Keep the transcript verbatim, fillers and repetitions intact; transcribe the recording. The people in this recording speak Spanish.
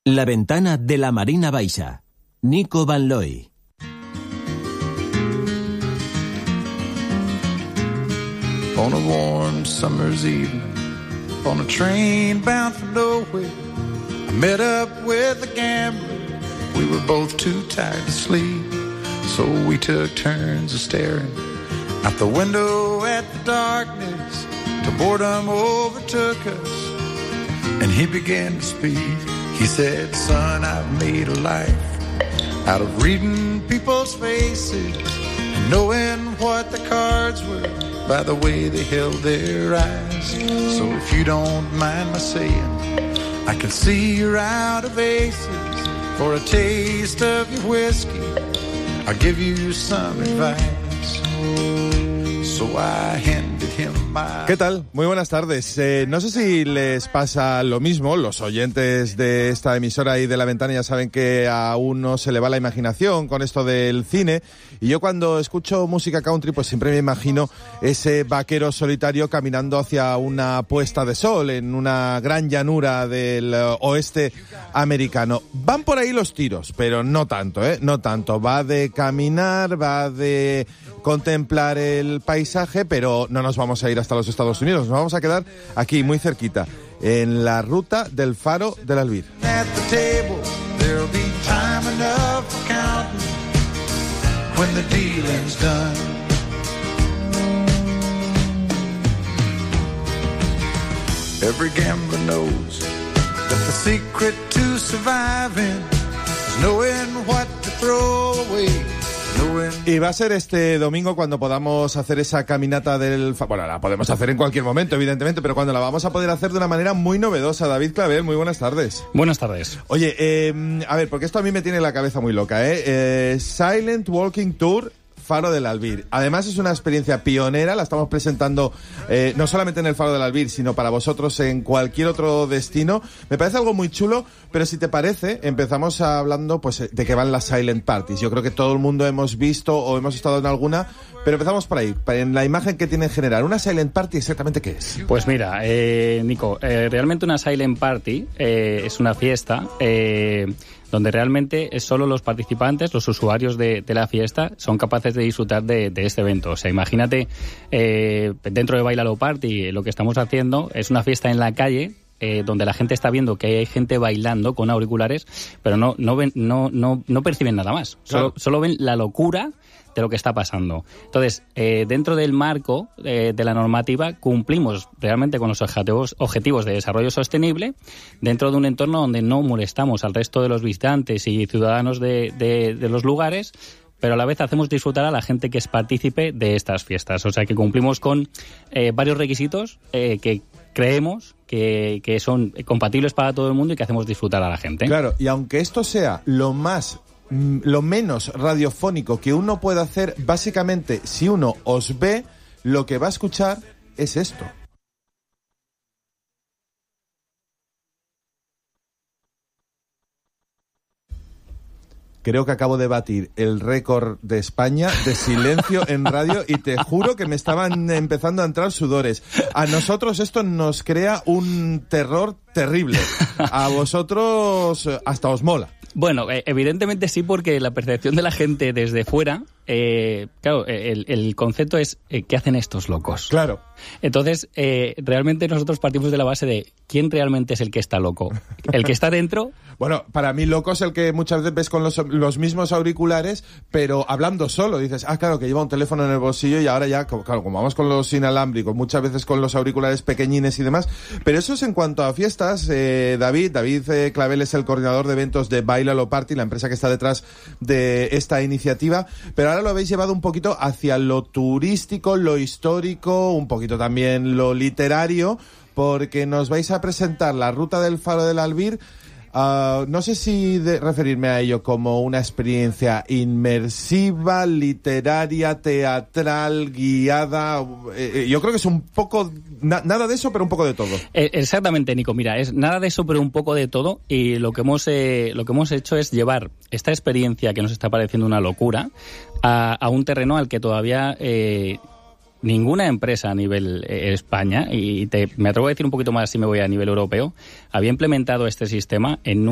La ventana de la Marina Baixa. Nico Van Looy. On a warm summer's evening, on a train bound for nowhere, I met up with a gambler. We were both too tired to sleep, so we took turns of staring out the window at the darkness till boredom overtook us, and he began to speak. He said, son, I've made a life out of reading people's faces and knowing what the cards were by the way they held their eyes. So if you don't mind my saying, I can see you're out of aces. For a taste of your whiskey, I'll give you some advice. So I handed him my... ¿Qué tal? Muy buenas tardes. Eh, no sé si les pasa lo mismo. Los oyentes de esta emisora y de La Ventana ya saben que a uno se le va la imaginación con esto del cine. Y yo cuando escucho música country, pues siempre me imagino ese vaquero solitario caminando hacia una puesta de sol en una gran llanura del oeste americano. Van por ahí los tiros, pero no tanto, ¿eh? No tanto. Va de caminar, va de contemplar el paisaje, pero no nos vamos a ir hasta los Estados Unidos, nos vamos a quedar aquí, muy cerquita, en la ruta del Faro del Albir. Every gambler knows that the secret to surviving is knowing what to throw away. Y va a ser este domingo cuando podamos hacer esa caminata del... Bueno, la podemos hacer en cualquier momento, evidentemente, pero cuando la vamos a poder hacer de una manera muy novedosa. David Clavel, muy buenas tardes. Buenas tardes. Oye, eh, a ver, porque esto a mí me tiene la cabeza muy loca, ¿eh? eh Silent Walking Tour Faro del Albir. Además es una experiencia pionera, la estamos presentando eh, no solamente en el Faro del Albir, sino para vosotros en cualquier otro destino. Me parece algo muy chulo, pero si te parece, empezamos hablando pues de qué van las Silent Parties. Yo creo que todo el mundo hemos visto o hemos estado en alguna, pero empezamos por ahí, en la imagen que tiene en general. ¿Una Silent Party exactamente qué es? Pues mira, eh, Nico, eh, realmente una Silent Party eh, es una fiesta... Eh, donde realmente es solo los participantes, los usuarios de, de la fiesta, son capaces de disfrutar de, de este evento. O sea, imagínate, eh, dentro de Bailalo Party, lo que estamos haciendo es una fiesta en la calle, eh, donde la gente está viendo que hay gente bailando con auriculares, pero no, no, ven, no, no, no perciben nada más. Solo, claro. Solo ven la locura de lo que está pasando. Entonces, eh, dentro del marco eh, de la normativa, cumplimos realmente con los objetivos, objetivos de desarrollo sostenible dentro de un entorno donde no molestamos al resto de los visitantes y ciudadanos de, de, de los lugares, pero a la vez hacemos disfrutar a la gente que es partícipe de estas fiestas. O sea, que cumplimos con eh, varios requisitos eh, que creemos que, que son compatibles para todo el mundo y que hacemos disfrutar a la gente. Claro, y aunque esto sea lo más... lo menos radiofónico que uno puede hacer, básicamente, si uno os ve, lo que va a escuchar es esto. Creo que acabo de batir el récord de España de silencio en radio y te juro que me estaban empezando a entrar sudores. A nosotros esto nos crea un terror terrible. A vosotros hasta os mola. Bueno, eh, evidentemente sí, porque la percepción de la gente desde fuera, eh, claro, el, el concepto es eh, ¿qué hacen estos locos? Claro. Entonces, eh, realmente nosotros partimos de la base de ¿quién realmente es el que está loco? ¿El que está dentro? Bueno, para mí loco es el que muchas veces ves con los, los mismos auriculares, pero hablando solo. Dices, ah, claro, que lleva un teléfono en el bolsillo y ahora ya, claro, como vamos con los inalámbricos, muchas veces con los auriculares pequeñines y demás. Pero eso es en cuanto a fiestas. Eh, David, David eh, Clavel es el coordinador de eventos de Bailalo Party, la empresa que está detrás de esta iniciativa. Pero ahora lo habéis llevado un poquito hacia lo turístico, lo histórico, un poquito también lo literario, porque nos vais a presentar la ruta del Faro del Albir. Uh, no sé si de referirme a ello como una experiencia inmersiva, literaria, teatral, guiada. Eh, yo creo que es un poco, na, nada de eso, pero un poco de todo. Eh, exactamente, Nico. Mira, es nada de eso, pero un poco de todo. Y lo que hemos, eh, lo que hemos hecho es llevar esta experiencia que nos está pareciendo una locura a, a un terreno al que todavía eh, ninguna empresa a nivel eh, España, y te, me atrevo a decir un poquito más si me voy a nivel europeo, había implementado este sistema en un